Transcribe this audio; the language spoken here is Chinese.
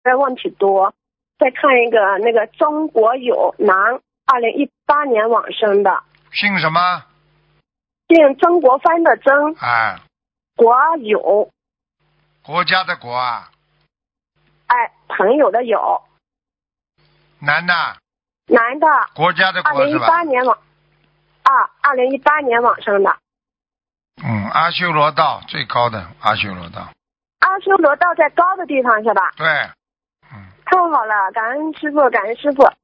问题多。再看一个那个曾国友，男，2018年往生的。 姓什么？ 姓曾国藩的曾， 啊， 国友， 国家的国啊， 哎，朋友的友， 男的， 男的， 国家的国是吧 2018？年2018年往生的。 阿修罗道最高的阿修罗道。 阿修罗道在高的地方是吧？ 对， 太好了，感恩师傅，感恩师傅。